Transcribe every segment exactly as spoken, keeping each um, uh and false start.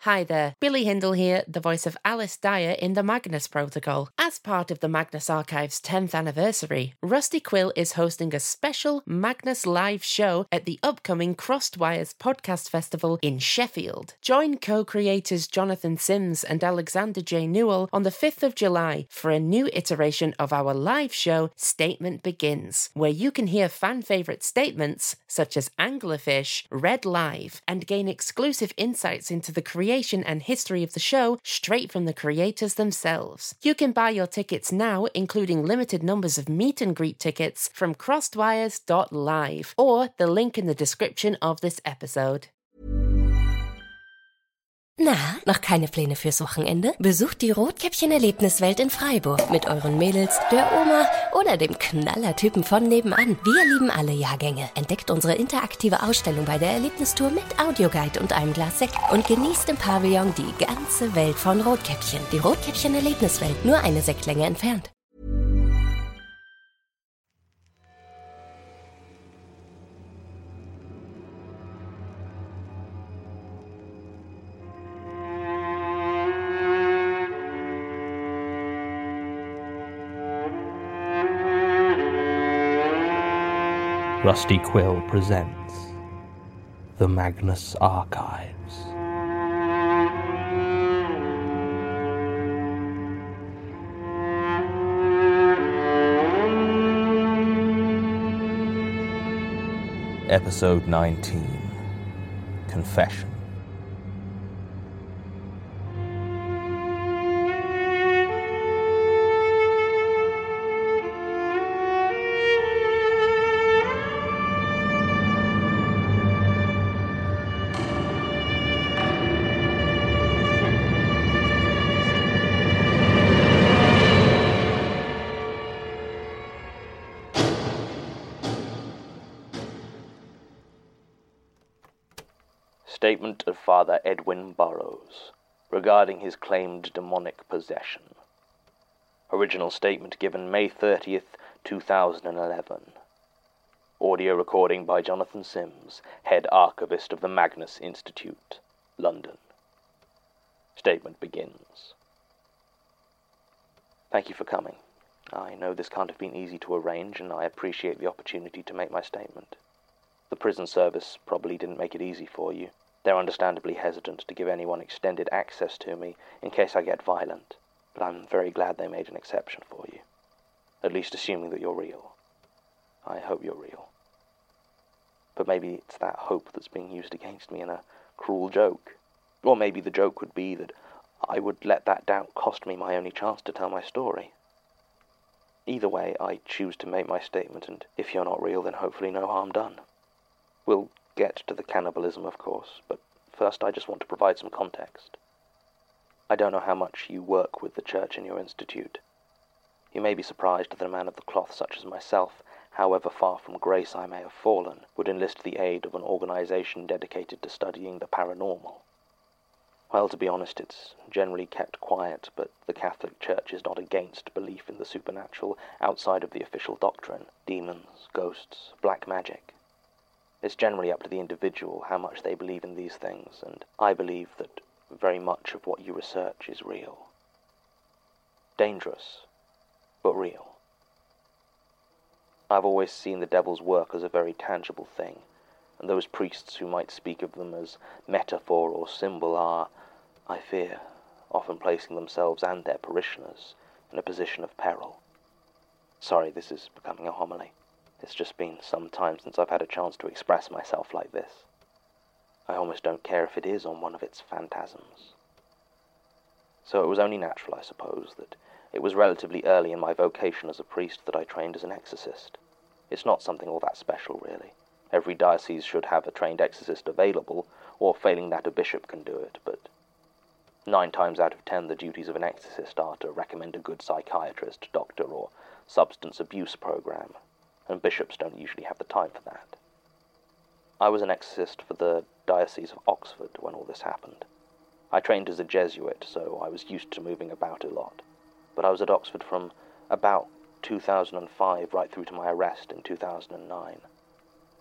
Hi there, Billy Hindle here, the voice of Alice Dyer in the Magnus Protocol. As part of the Magnus Archive's tenth anniversary, Rusty Quill is hosting a special Magnus live show at the upcoming Crossed Wires Podcast Festival in Sheffield. Join co-creators Jonathan Sims and Alexander J. Newell on the fifth of July for a new iteration of our live show, Statement Begins, where you can hear fan-favourite statements such as Anglerfish read live and gain exclusive insights into the creation and history of the show straight from the creators themselves. You can buy your tickets now, including limited numbers of meet and greet tickets from crossedwires dot live or the link in the description of this episode. Na, noch keine Pläne fürs Wochenende? Besucht die Rotkäppchen-Erlebniswelt in Freiburg mit euren Mädels, der Oma oder dem Knallertypen von nebenan. Wir lieben alle Jahrgänge. Entdeckt unsere interaktive Ausstellung bei der Erlebnistour mit Audioguide und einem Glas Sekt und genießt im Pavillon die ganze Welt von Rotkäppchen. Die Rotkäppchen-Erlebniswelt, nur eine Sektlänge entfernt. Rusty Quill presents The Magnus Archives. Episode nineteen, Confession. Statement of Father Edwin Burrows regarding his claimed demonic possession. Original statement given May thirtieth, two thousand eleven. Audio recording by Jonathan Sims, head archivist of the Magnus Institute, London. Statement begins. Thank you for coming. I know this can't have been easy to arrange, and I appreciate the opportunity to make my statement. The prison service probably didn't make it easy for you. They're understandably hesitant to give anyone extended access to me in case I get violent, but I'm very glad they made an exception for you. At least assuming that you're real. I hope you're real. But maybe it's that hope that's being used against me in a cruel joke. Or maybe the joke would be that I would let that doubt cost me my only chance to tell my story. Either way, I choose to make my statement, and if you're not real, then hopefully no harm done. We'll get to the cannibalism, of course, but first I just want to provide some context. I don't know how much you work with the church in your institute. You may be surprised that a man of the cloth such as myself, however far from grace I may have fallen, would enlist the aid of an organization dedicated to studying the paranormal. Well, to be honest, it's generally kept quiet, but the Catholic Church is not against belief in the supernatural outside of the official doctrine. Demons, ghosts, black magic. It's generally up to the individual how much they believe in these things, and I believe that very much of what you research is real. Dangerous, but real. I've always seen the devil's work as a very tangible thing, and those priests who might speak of them as metaphor or symbol are, I fear, often placing themselves and their parishioners in a position of peril. Sorry, this is becoming a homily. It's just been some time since I've had a chance to express myself like this. I almost don't care if it is on one of its phantasms. So it was only natural, I suppose, that it was relatively early in my vocation as a priest that I trained as an exorcist. It's not something all that special, really. Every diocese should have a trained exorcist available, or failing that a bishop can do it, but nine times out of ten the duties of an exorcist are to recommend a good psychiatrist, doctor, or substance abuse program, and bishops don't usually have the time for that. I was an exorcist for the Diocese of Oxford when all this happened. I trained as a Jesuit, so I was used to moving about a lot, but I was at Oxford from about two thousand five right through to my arrest in two thousand nine.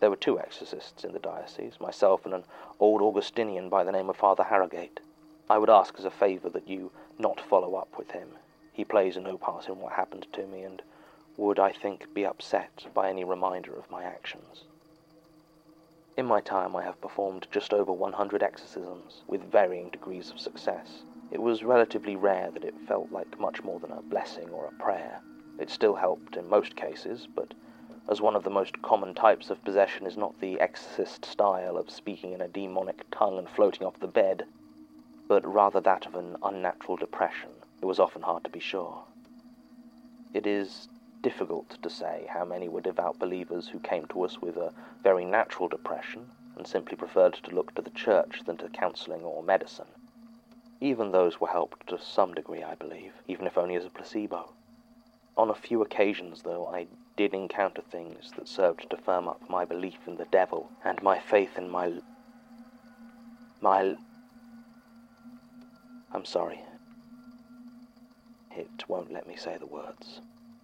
There were two exorcists in the diocese, myself and an old Augustinian by the name of Father Harrogate. I would ask as a favour that you not follow up with him. He plays no part in what happened to me, and would, I think, be upset by any reminder of my actions. In my time I have performed just over one hundred exorcisms, with varying degrees of success. It was relatively rare that it felt like much more than a blessing or a prayer. It still helped in most cases, but as one of the most common types of possession is not the exorcist style of speaking in a demonic tongue and floating off the bed, but rather that of an unnatural depression, it was often hard to be sure. It is difficult to say how many were devout believers who came to us with a very natural depression and simply preferred to look to the church than to counselling or medicine. Even those were helped to some degree, I believe, even if only as a placebo. On a few occasions, though, I did encounter things that served to firm up my belief in the devil and my faith in my... my... I'm sorry. It won't let me say the words.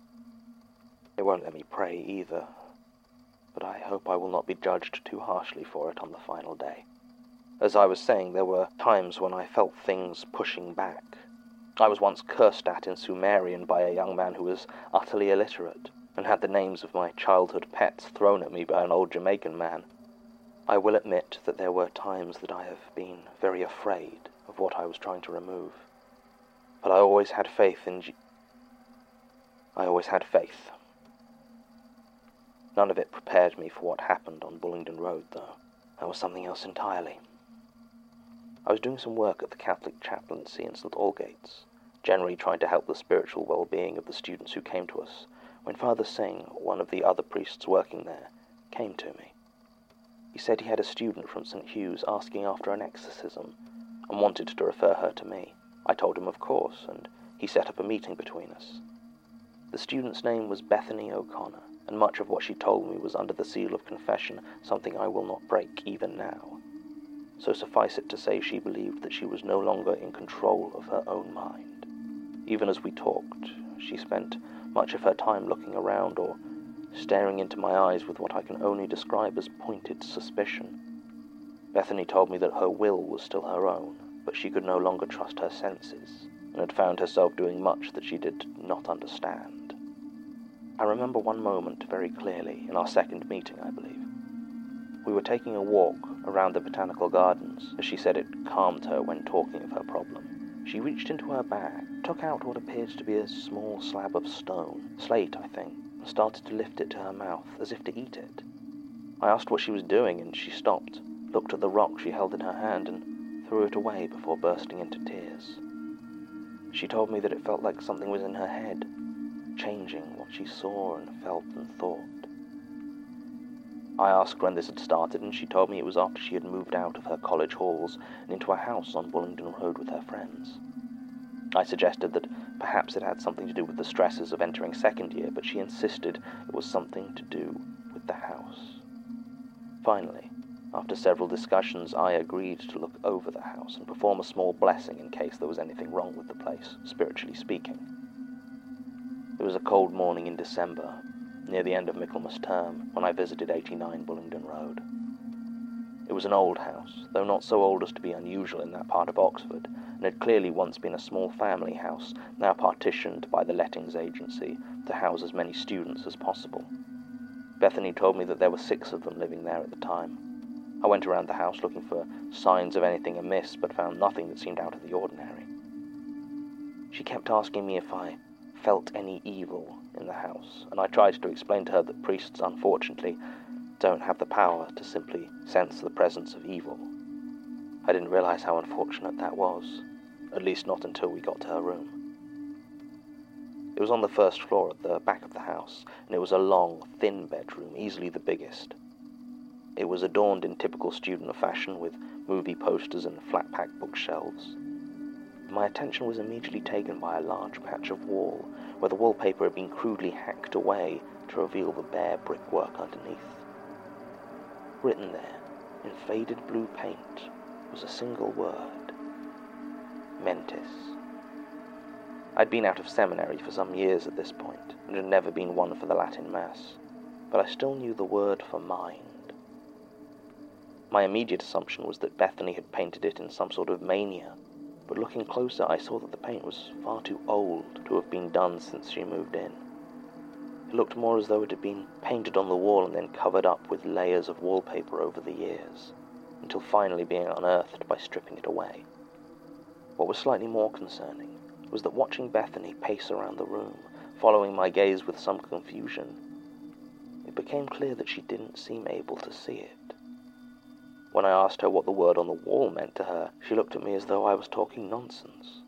It won't let me pray either, but I hope I will not be judged too harshly for it on the final day. As I was saying, there were times when I felt things pushing back. I was once cursed at in Sumerian by a young man who was utterly illiterate, and had the names of my childhood pets thrown at me by an old Jamaican man. I will admit that there were times that I have been very afraid of what I was trying to remove. But I always had faith in G- I always had faith. None of it prepared me for what happened on Bullingdon Road, though. That was something else entirely. I was doing some work at the Catholic chaplaincy in St Algates, generally trying to help the spiritual well-being of the students who came to us, when Father Singh, one of the other priests working there, came to me. He said he had a student from St Hugh's asking after an exorcism, and wanted to refer her to me. I told him of course, and he set up a meeting between us. The student's name was Bethany O'Connor, and much of what she told me was under the seal of confession, something I will not break even now. So suffice it to say she believed that she was no longer in control of her own mind. Even as we talked, she spent much of her time looking around or staring into my eyes with what I can only describe as pointed suspicion. Bethany told me that her will was still her own, but she could no longer trust her senses, and had found herself doing much that she did not understand. I remember one moment very clearly, in our second meeting, I believe. We were taking a walk around the botanical gardens, as she said it calmed her when talking of her problem. She reached into her bag, took out what appeared to be a small slab of stone, slate, I think, and started to lift it to her mouth, as if to eat it. I asked what she was doing, and she stopped, looked at the rock she held in her hand, and threw it away before bursting into tears. She told me that it felt like something was in her head, changing what she saw and felt and thought. I asked when this had started, and she told me it was after she had moved out of her college halls and into a house on Bullingdon Road with her friends. I suggested that perhaps it had something to do with the stresses of entering second year, but she insisted it was something to do with the house. Finally, after several discussions, I agreed to look over the house and perform a small blessing in case there was anything wrong with the place, spiritually speaking. It was a cold morning in December, near the end of Michaelmas term, when I visited eighty-nine Bullingdon Road. It was an old house, though not so old as to be unusual in that part of Oxford, and had clearly once been a small family house, now partitioned by the lettings agency to house as many students as possible. Bethany told me that there were six of them living there at the time. I went around the house looking for signs of anything amiss, but found nothing that seemed out of the ordinary. She kept asking me if I felt any evil in the house, and I tried to explain to her that priests, unfortunately, don't have the power to simply sense the presence of evil. I didn't realize how unfortunate that was, at least not until we got to her room. It was on the first floor at the back of the house, and it was a long, thin bedroom, easily the biggest. It was adorned in typical student fashion with movie posters and flat-pack bookshelves. My attention was immediately taken by a large patch of wall, where the wallpaper had been crudely hacked away to reveal the bare brickwork underneath. Written there, in faded blue paint, was a single word: Mentis. I'd been out of seminary for some years at this point, and had never been one for the Latin Mass, but I still knew the word for mind. My immediate assumption was that Bethany had painted it in some sort of mania, but looking closer I saw that the paint was far too old to have been done since she moved in. It looked more as though it had been painted on the wall and then covered up with layers of wallpaper over the years, until finally being unearthed by stripping it away. What was slightly more concerning was that watching Bethany pace around the room, following my gaze with some confusion, it became clear that she didn't seem able to see it. When I asked her what the word on the wall meant to her, she looked at me as though I was talking nonsense.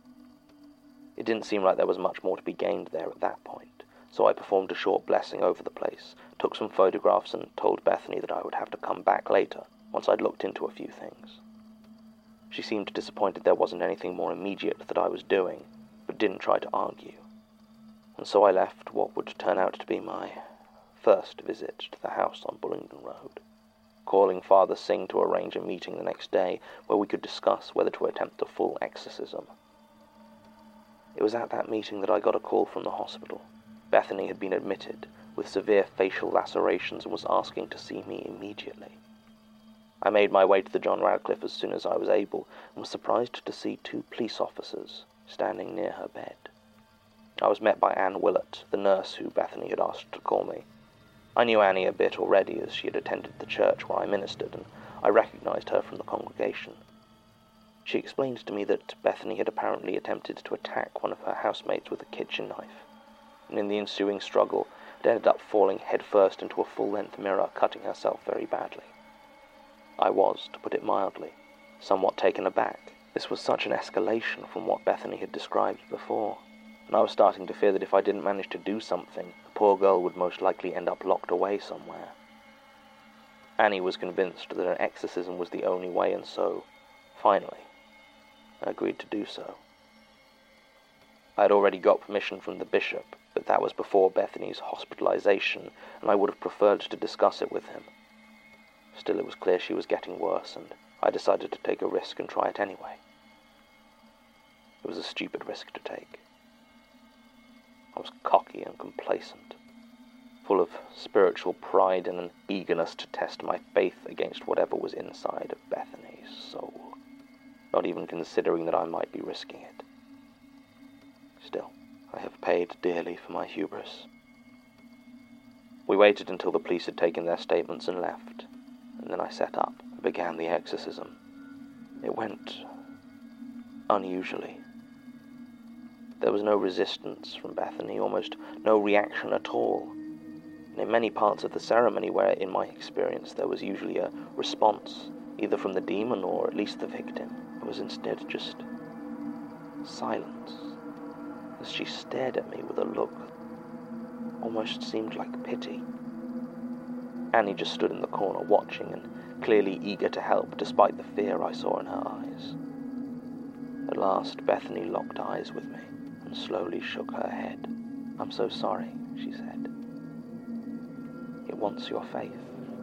It didn't seem like there was much more to be gained there at that point, so I performed a short blessing over the place, took some photographs and told Bethany that I would have to come back later, once I'd looked into a few things. She seemed disappointed there wasn't anything more immediate that I was doing, but didn't try to argue. And so I left what would turn out to be my first visit to the house on Bullingdon Road, calling Father Singh to arrange a meeting the next day where we could discuss whether to attempt a full exorcism. It was at that meeting that I got a call from the hospital. Bethany had been admitted with severe facial lacerations and was asking to see me immediately. I made my way to the John Radcliffe as soon as I was able and was surprised to see two police officers standing near her bed. I was met by Anne Willett, the nurse who Bethany had asked to call me. I knew Annie a bit already as she had attended the church where I ministered, and I recognized her from the congregation. She explained to me that Bethany had apparently attempted to attack one of her housemates with a kitchen knife, and in the ensuing struggle had ended up falling headfirst into a full-length mirror, cutting herself very badly. I was, to put it mildly, somewhat taken aback. This was such an escalation from what Bethany had described before, and I was starting to fear that if I didn't manage to do something, the poor girl would most likely end up locked away somewhere. Annie was convinced that an exorcism was the only way, and so, finally, I agreed to do so. I had already got permission from the bishop, but that was before Bethany's hospitalization, and I would have preferred to discuss it with him. Still, it was clear she was getting worse, and I decided to take a risk and try it anyway. It was a stupid risk to take. I was cocky and complacent, full of spiritual pride and an eagerness to test my faith against whatever was inside of Bethany's soul, not even considering that I might be risking it. Still, I have paid dearly for my hubris. We waited until the police had taken their statements and left, and then I set up and began the exorcism. It went unusually. There was no resistance from Bethany, almost no reaction at all. And in many parts of the ceremony where, in my experience, there was usually a response, either from the demon or at least the victim, it was instead just silence, as she stared at me with a look that almost seemed like pity. Annie just stood in the corner watching and clearly eager to help despite the fear I saw in her eyes. At last, Bethany locked eyes with me and slowly shook her head. "I'm so sorry," she said. "It wants your faith."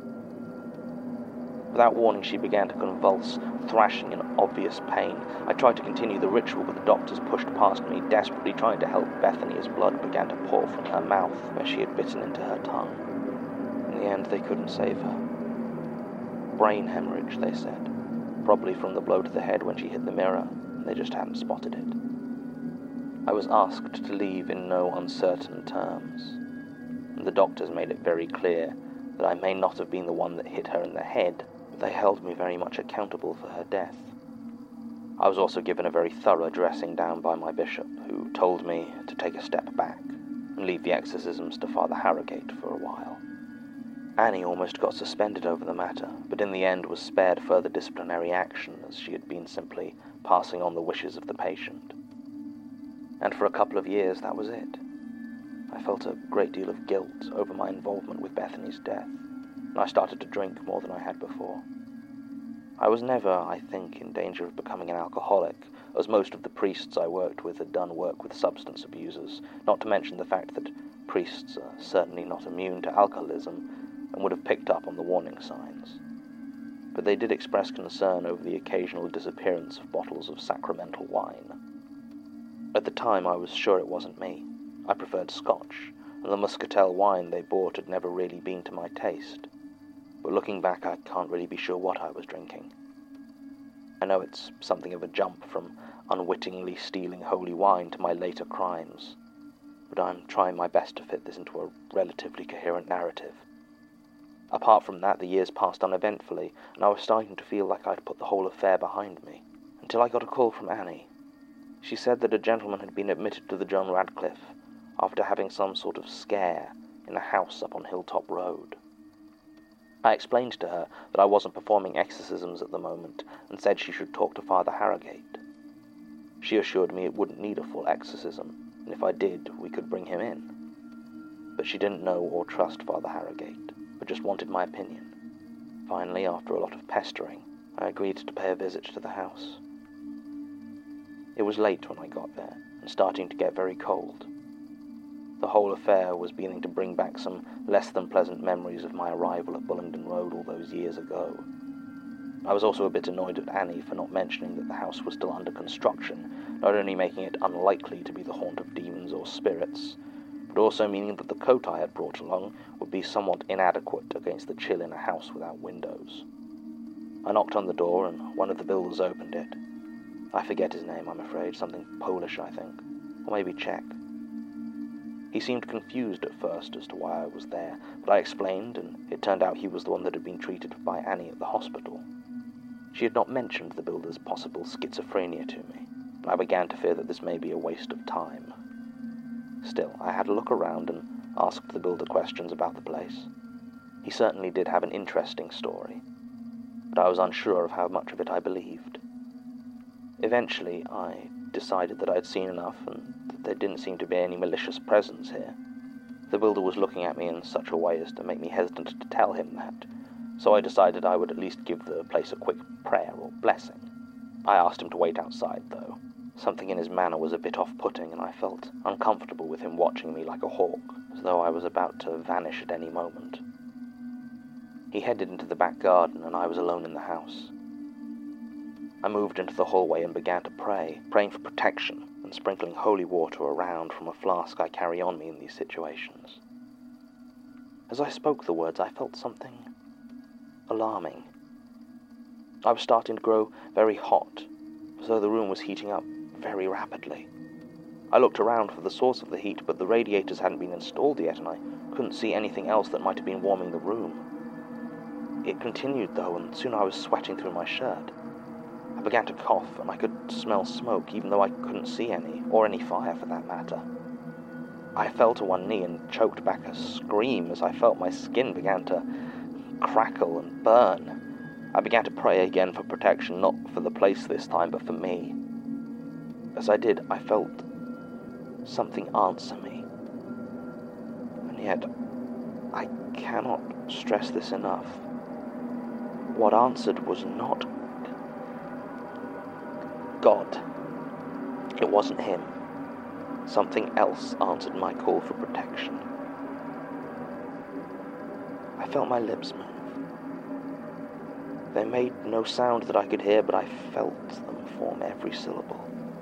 Without warning, she began to convulse, thrashing in obvious pain. I tried to continue the ritual, but the doctors pushed past me, desperately trying to help Bethany as blood began to pour from her mouth where she had bitten into her tongue. In the end, they couldn't save her. Brain hemorrhage, they said, probably from the blow to the head when she hit the mirror, and they just hadn't spotted it. I was asked to leave in no uncertain terms, and the doctors made it very clear that I may not have been the one that hit her in the head, but they held me very much accountable for her death. I was also given a very thorough dressing down by my bishop, who told me to take a step back and leave the exorcisms to Father Harrogate for a while. Annie almost got suspended over the matter, but in the end was spared further disciplinary action as she had been simply passing on the wishes of the patient. And for a couple of years that was it. I felt a great deal of guilt over my involvement with Bethany's death, and I started to drink more than I had before. I was never, I think, in danger of becoming an alcoholic, as most of the priests I worked with had done work with substance abusers, not to mention the fact that priests are certainly not immune to alcoholism and would have picked up on the warning signs. But they did express concern over the occasional disappearance of bottles of sacramental wine. At the time, I was sure it wasn't me. I preferred Scotch, and the muscatel wine they bought had never really been to my taste. but looking back I can't really be sure what I was drinking. I know it's something of a jump from unwittingly stealing holy wine to my later crimes, but I'm trying my best to fit this into a relatively coherent narrative. Apart from that, the years passed uneventfully, and I was starting to feel like I'd put the whole affair behind me, until I got a call from Annie. She said that a gentleman had been admitted to the John Radcliffe after having some sort of scare in a house up on Hilltop Road. I explained to her that I wasn't performing exorcisms at the moment and said she should talk to Father Harrogate. She assured me it wouldn't need a full exorcism, and if I did, we could bring him in. But she didn't know or trust Father Harrogate, but just wanted my opinion. Finally, after a lot of pestering, I agreed to pay a visit to the house. It was late when I got there, and starting to get very cold. The whole affair was beginning to bring back some less than pleasant memories of my arrival at Bullingdon Road all those years ago. I was also a bit annoyed at Annie for not mentioning that the house was still under construction, not only making it unlikely to be the haunt of demons or spirits, but also meaning that the coat I had brought along would be somewhat inadequate against the chill in a house without windows. I knocked on the door, and one of the builders opened it. I forget his name, I'm afraid, something Polish, I think, or maybe Czech. He seemed confused at first as to why I was there, but I explained, and it turned out he was the one that had been treated by Annie at the hospital. She had not mentioned the builder's possible schizophrenia to me, and I began to fear that this may be a waste of time. Still, I had a look around and asked the builder questions about the place. He certainly did have an interesting story, but I was unsure of how much of it I believed. Eventually, I decided that I had seen enough and that there didn't seem to be any malicious presence here. The builder was looking at me in such a way as to make me hesitant to tell him that, so I decided I would at least give the place a quick prayer or blessing. I asked him to wait outside, though. Something in his manner was a bit off-putting, and I felt uncomfortable with him watching me like a hawk, as though I was about to vanish at any moment. He headed into the back garden, and I was alone in the house. I moved into the hallway and began to pray, praying for protection and sprinkling holy water around from a flask I carry on me in these situations. As I spoke the words, I felt something alarming. I was starting to grow very hot, as though the room was heating up very rapidly. I looked around for the source of the heat, but the radiators hadn't been installed yet, and I couldn't see anything else that might have been warming the room. It continued, though, and soon I was sweating through my shirt. I began to cough, and I could smell smoke, even though I couldn't see any, or any fire for that matter. I fell to one knee and choked back a scream as I felt my skin began to crackle and burn. I began to pray again for protection, not for the place this time, but for me. As I did, I felt something answer me. And yet, I cannot stress this enough. What answered was not God. It wasn't him. Something else answered my call for protection. I felt my lips move. They made no sound that I could hear, but I felt them form every syllable.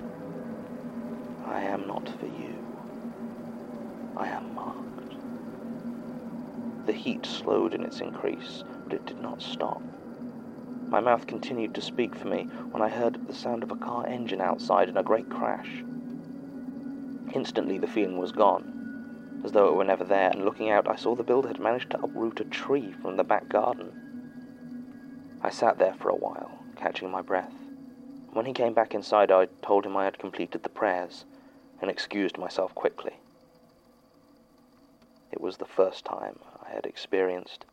I am not for you. I am marked. The heat slowed in its increase, but it did not stop. My mouth continued to speak for me when I heard the sound of a car engine outside and a great crash. Instantly the feeling was gone, as though it were never there, and looking out I saw the builder had managed to uproot a tree from the back garden. I sat there for a while, catching my breath. When he came back inside, I told him I had completed the prayers and excused myself quickly. It was the first time I had experienced.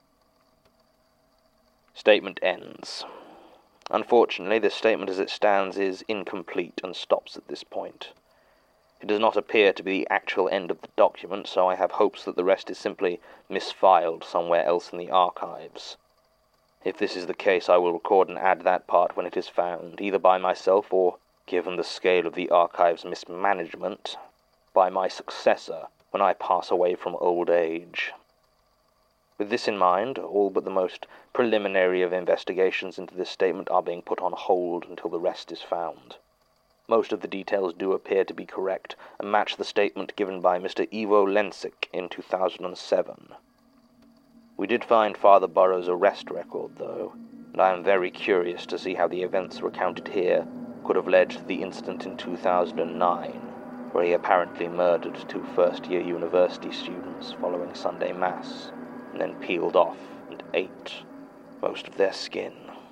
Statement ends. Unfortunately, this statement as it stands is incomplete and stops at this point. It does not appear to be the actual end of the document, so I have hopes that the rest is simply misfiled somewhere else in the archives. If this is the case, I will record and add that part when it is found, either by myself or, given the scale of the archive's mismanagement, by my successor when I pass away from old age. With this in mind, all but the most preliminary of investigations into this statement are being put on hold until the rest is found. Most of the details do appear to be correct and match the statement given by Mister Ivo Lensic in two thousand seven. We did find Father Burroughs' arrest record, though, and I am very curious to see how the events recounted here could have led to the incident in two thousand nine, where he apparently murdered two first-year university students following Sunday Mass, and then peeled off and ate most of their skin.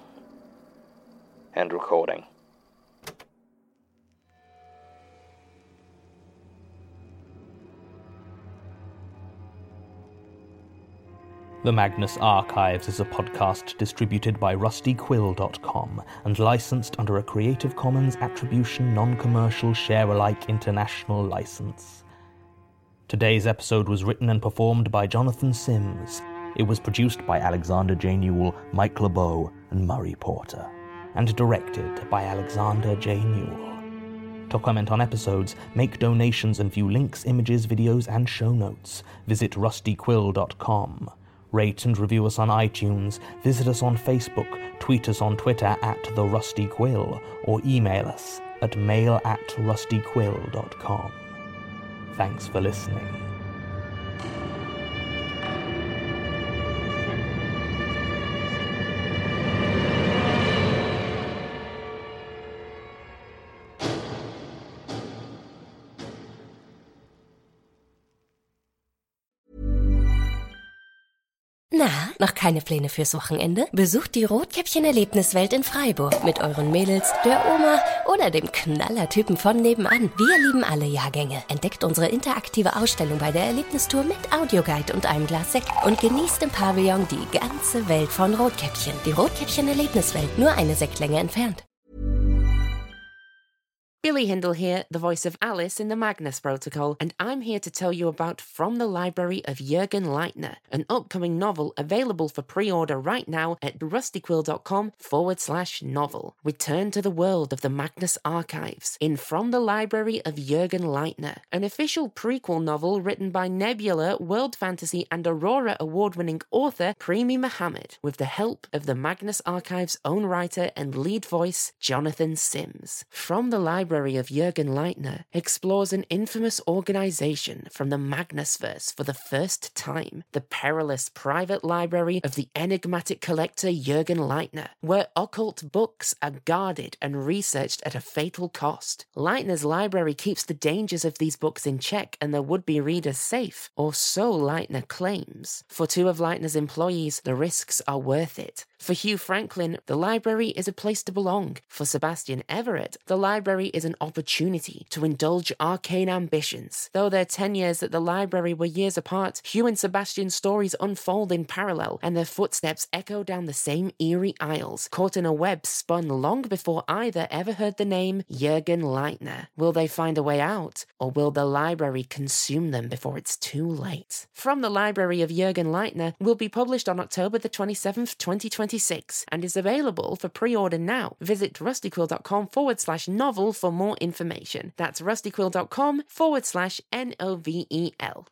End recording. The Magnus Archives is a podcast distributed by rusty quill dot com and licensed under a Creative Commons Attribution Non-Commercial Share-alike International License. Today's episode was written and performed by Jonathan Sims. It was produced by Alexander J. Newell, Mike LeBeau, and Murray Porter, and directed by Alexander J. Newell. To comment on episodes, make donations and view links, images, videos, and show notes, visit rusty quill dot com. Rate and review us on iTunes, visit us on Facebook, tweet us on Twitter at The Rusty Quill, or email us at mail at rusty quill dot com. Thanks for listening. Na, noch keine Pläne fürs Wochenende? Besucht die Rotkäppchen-Erlebniswelt in Freiburg mit euren Mädels, der Oma oder dem Knallertypen von nebenan. Wir lieben alle Jahrgänge. Entdeckt unsere interaktive Ausstellung bei der Erlebnistour mit Audioguide und einem Glas Sekt und genießt im Pavillon die ganze Welt von Rotkäppchen. Die Rotkäppchen-Erlebniswelt, nur eine Sektlänge entfernt. Billy Hindle here, the voice of Alice in the Magnus Protocol, and I'm here to tell you about From the Library of Jürgen Leitner, an upcoming novel available for pre-order right now at rustyquill.com forward slash novel. Return to the world of the Magnus Archives in From the Library of Jürgen Leitner, an official prequel novel written by Nebula, World Fantasy and Aurora award-winning author Premi Mohammed, with the help of the Magnus Archives' own writer and lead voice, Jonathan Sims. From the Library of Jürgen Leitner explores an infamous organization from the Magnusverse for the first time, the perilous private library of the enigmatic collector Jürgen Leitner, where occult books are guarded and researched at a fatal cost. Leitner's library keeps the dangers of these books in check and their would-be readers safe, or so Leitner claims. For two of Leitner's employees, the risks are worth it. For Hugh Franklin, the library is a place to belong. For Sebastian Everett, the library is an opportunity to indulge arcane ambitions. Though their ten years at the library were years apart, Hugh and Sebastian's stories unfold in parallel, and their footsteps echo down the same eerie aisles, caught in a web spun long before either ever heard the name Jürgen Leitner. Will they find a way out, or will the library consume them before it's too late? From the Library of Jürgen Leitner will be published on October the twenty-seventh, twenty twenty-six, and is available for pre-order now. Visit rustyquill.com forward slash novel for more information. That's rustyquill.com forward slash N O V E L.